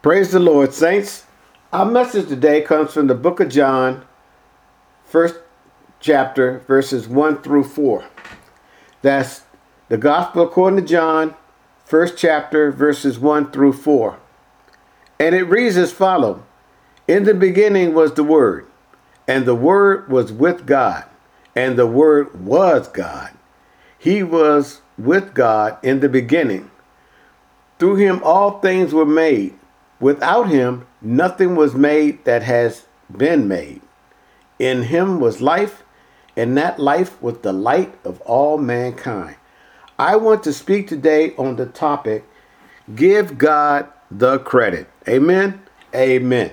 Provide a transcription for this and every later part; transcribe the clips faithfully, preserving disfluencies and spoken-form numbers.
Praise the Lord, saints. Our message today comes from the book of John, first chapter, verses one through four. That's the Gospel according to John, first chapter, verses one through four. And it reads as follows. In the beginning was the Word, and the Word was with God, and the Word was God. He was with God in the beginning. Through him all things were made. Without him, nothing was made that has been made. In him was life, and that life was the light of all mankind. I want to speak today on the topic, give God the credit. Amen? Amen.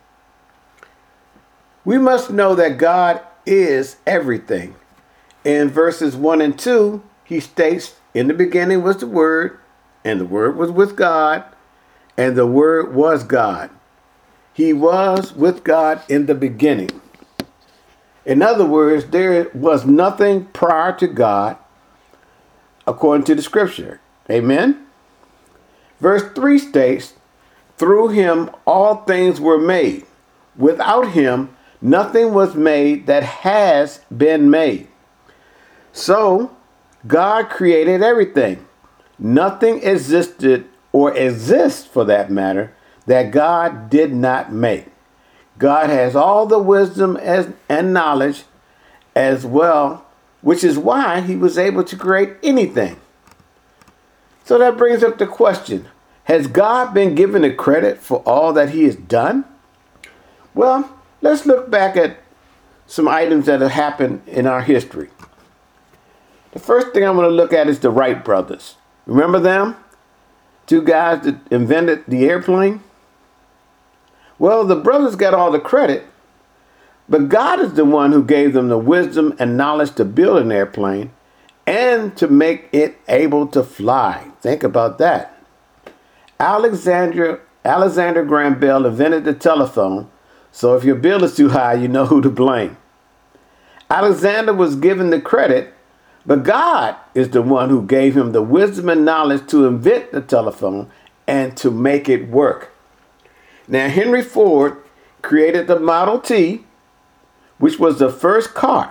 We must know that God is everything. In verses one and two, he states, in the beginning was the Word, and the Word was with God, and the Word was God. He was with God in the beginning. In other words, there was nothing prior to God according to the scripture. Amen? Verse three states, through him all things were made. Without him, nothing was made that has been made. So, God created everything. Nothing existed or exists, for that matter, that God did not make. God has all the wisdom as, and knowledge as well, which is why he was able to create anything. So that brings up the question, has God been given the credit for all that he has done? Well, let's look back at some items that have happened in our history. The first thing I'm going to look at is the Wright brothers. Remember them? Two guys that invented the airplane? Well, the brothers got all the credit, but God is the one who gave them the wisdom and knowledge to build an airplane and to make it able to fly. Think about that. Alexander, Alexander Graham Bell invented the telephone, so if your bill is too high, you know who to blame. Alexander was given the credit, but God is the one who gave him the wisdom and knowledge to invent the telephone and to make it work. Now, Henry Ford created the Model T, which was the first car.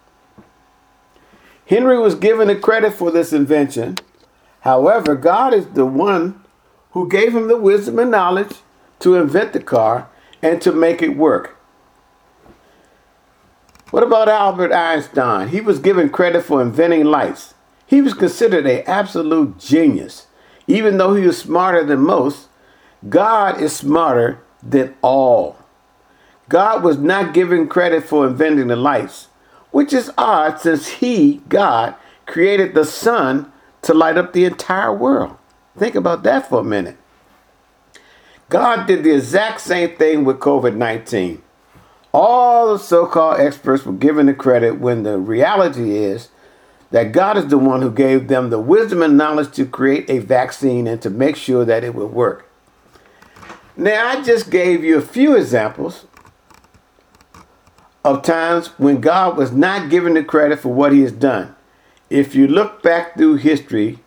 Henry was given the credit for this invention. However, God is the one who gave him the wisdom and knowledge to invent the car and to make it work. What about Albert Einstein? He was given credit for inventing lights. He was considered an absolute genius. Even though he was smarter than most, God is smarter than all. God was not given credit for inventing the lights, which is odd since he, God, created the sun to light up the entire world. Think about that for a minute. God did the exact same thing with covid nineteen. All the so-called experts were given the credit when the reality is that God is the one who gave them the wisdom and knowledge to create a vaccine and to make sure that it would work. Now, I just gave you a few examples of times when God was not given the credit for what he has done. If you look back through history,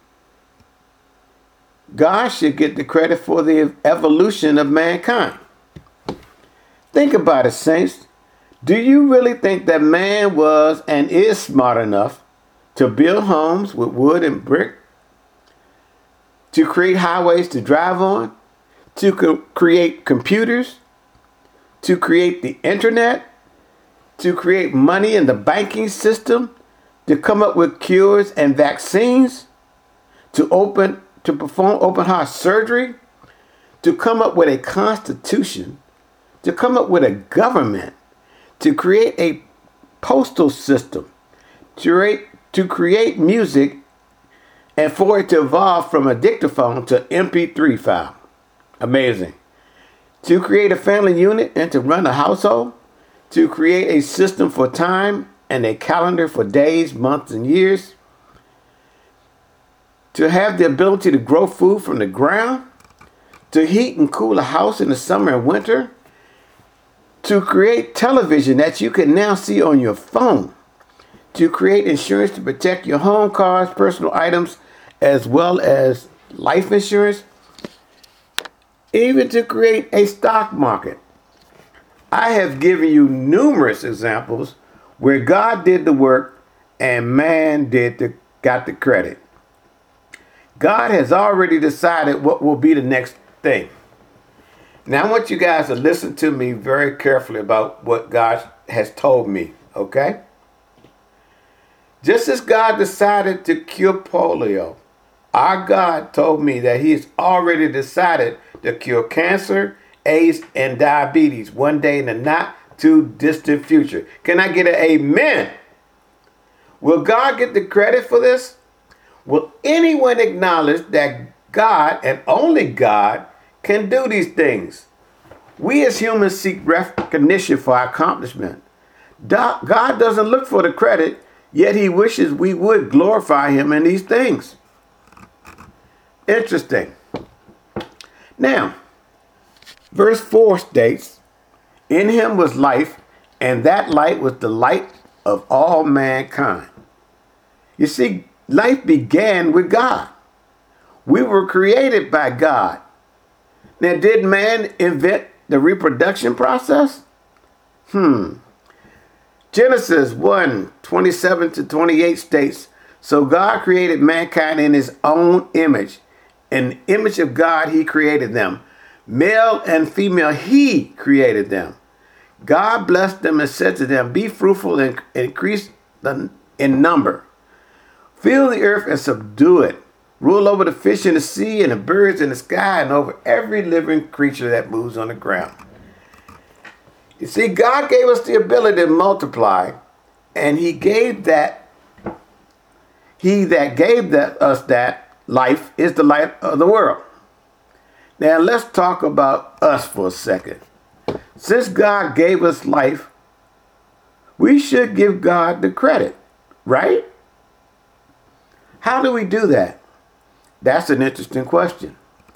God should get the credit for the evolution of mankind. Think about it, saints. Do you really think that man was and is smart enough to build homes with wood and brick, to create highways to drive on, to co- create computers, to create the internet, to create money in the banking system, to come up with cures and vaccines, to open to perform open heart surgery, to come up with a constitution, to come up with a government, to create a postal system, to create, to create music, and for it to evolve from a dictaphone to M P three file. Amazing. To create a family unit and to run a household, to create a system for time and a calendar for days, months, and years, to have the ability to grow food from the ground, to heat and cool a house in the summer and winter, to create television that you can now see on your phone, to create insurance to protect your home, cars, personal items, as well as life insurance. even to create a stock market. I have given you numerous examples where God did the work and man did the got the credit. God has already decided what will be the next thing. Now I want you guys to listen to me very carefully about what God has told me, okay? Just as God decided to cure polio, our God told me that He's already decided to cure cancer, AIDS, and diabetes one day in the not too distant future. Can I get an amen? Will God get the credit for this? Will anyone acknowledge that God and only God can do these things? We as humans seek recognition for our accomplishment. God doesn't look for the credit, yet He wishes we would glorify Him in these things. Interesting. Now, verse four states, in Him was life, and that light was the light of all mankind. You see, life began with God. We were created by God. Now, did man invent the reproduction process? Hmm. Genesis one, twenty-seven to twenty-eight states, so God created mankind in His own image. In the image of God, He created them. Male and female, He created them. God blessed them and said to them, be fruitful and increase in number. Fill the earth and subdue it. Rule over the fish in the sea and the birds in the sky and over every living creature that moves on the ground. You see, God gave us the ability to multiply, and He gave that, He that gave that, us that life is the light of the world. Now let's talk about us for a second. Since God gave us life, we should give God the credit, right? How do we do that? That's an interesting question.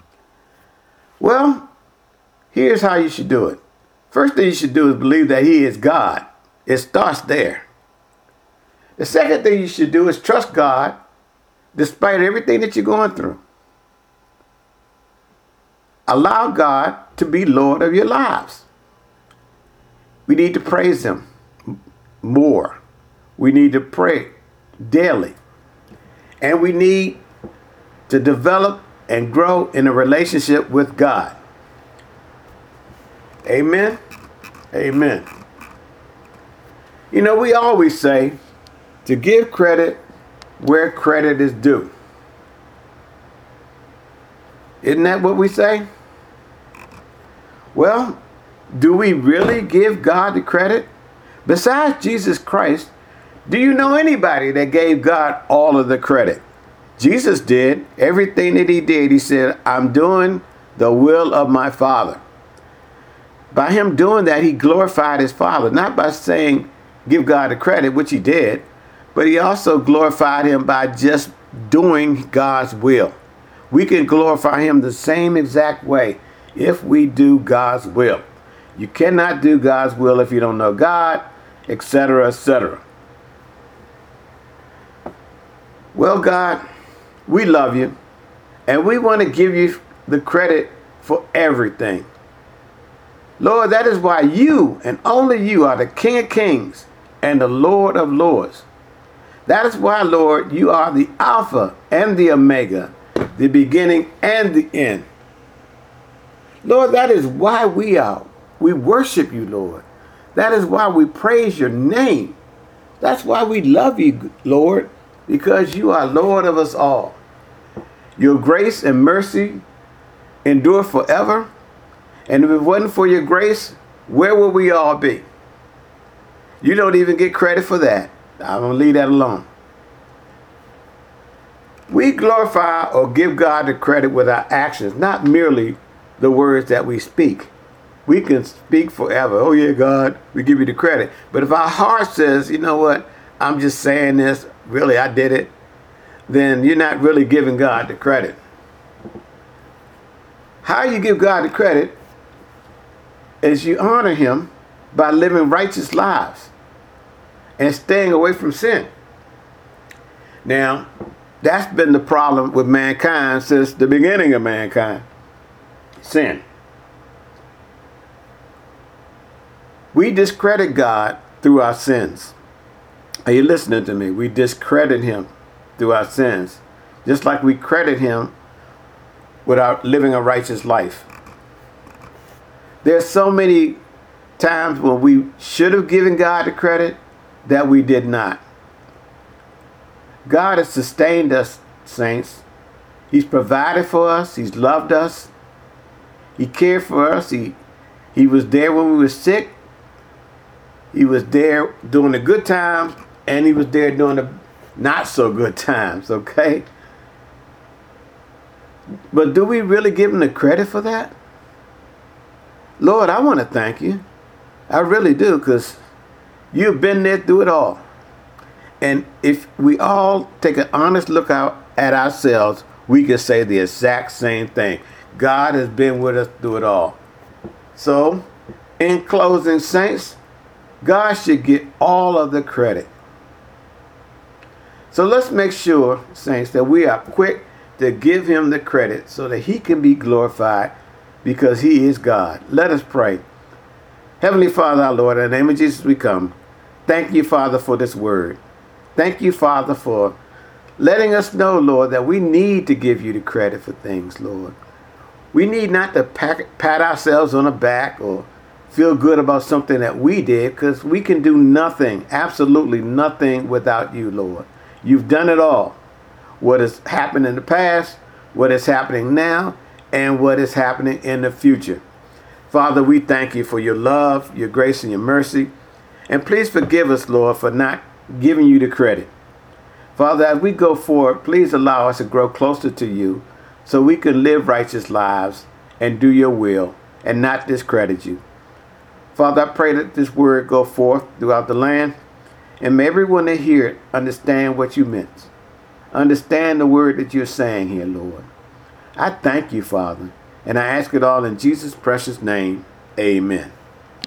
Well, here's how you should do it. First thing you should do is believe that He is God. It starts there. The second thing you should do is trust God despite everything that you're going through. Allow God to be Lord of your lives. We need to praise Him more. We need to pray daily. And we need to develop and grow in a relationship with God. Amen. Amen. You know, we always say to give credit where credit is due. Isn't that what we say? Well, do we really give God the credit? Besides Jesus Christ, do you know anybody that gave God all of the credit? Jesus did. Everything that He did, He said, I'm doing the will of my Father. By Him doing that, He glorified His Father, not by saying, give God the credit, which He did, but He also glorified Him by just doing God's will. We can glorify Him the same exact way if we do God's will. You cannot do God's will if you don't know God, et cetera, et cetera. Well, God, we love You, and we want to give You the credit for everything. Lord, that is why You and only You are the King of Kings and the Lord of Lords. That is why, Lord, You are the Alpha and the Omega, the beginning and the end. Lord, that is why we are. We worship You, Lord. That is why we praise Your name. That's why we love You, Lord, because You are Lord of us all. Your grace and mercy endure forever. And if it wasn't for Your grace, where would we all be? You don't even get credit for that. I'm going to leave that alone. We glorify or give God the credit with our actions, not merely the words that we speak. We can speak forever. Oh yeah, God, we give You the credit. But if our heart says, you know what, I'm just saying this, really I did it, then you're not really giving God the credit. How you give God the credit is you honor Him by living righteous lives and staying away from sin. Now, that's been the problem with mankind since the beginning of mankind. sin. We discredit God through our sins. Are you listening to me? We discredit him through our sins, just like we credit him without living a righteous life. There's so many times when we should have given God the credit that we did not. God has sustained us, saints. He's provided for us. He's loved us. He cared for us. He, he was there when we were sick. He was there during the good times, and he was there during the not so good times, okay? But do we really give him the credit for that? Lord, I want to thank you. I really do, because you've been there through it all. And if we all take an honest look out at ourselves, we can say the exact same thing. God has been with us through it all. So, in closing, saints, God should get all of the credit. So let's make sure, saints, that we are quick to give him the credit so that he can be glorified, because he is God. Let us pray. Heavenly Father, our Lord, in the name of Jesus we come. Thank you, Father, for this word. Thank you, Father, for letting us know, Lord, that we need to give you the credit for things, Lord. We need not to pat, pat ourselves on the back or feel good about something that we did, because we can do nothing, absolutely nothing without you, Lord. You've done it all. What has happened in the past, what is happening now, and what is happening in the future. Father, we thank you for your love, your grace, and your mercy. And please forgive us, Lord, for not giving you the credit. Father, as we go forward, please allow us to grow closer to you so we can live righteous lives and do your will and not discredit you. Father, I pray that this word go forth throughout the land, and may everyone that hear it understand what you meant. Understand the word that you're saying here, Lord. I thank you, Father, and I ask it all in Jesus' precious name. Amen.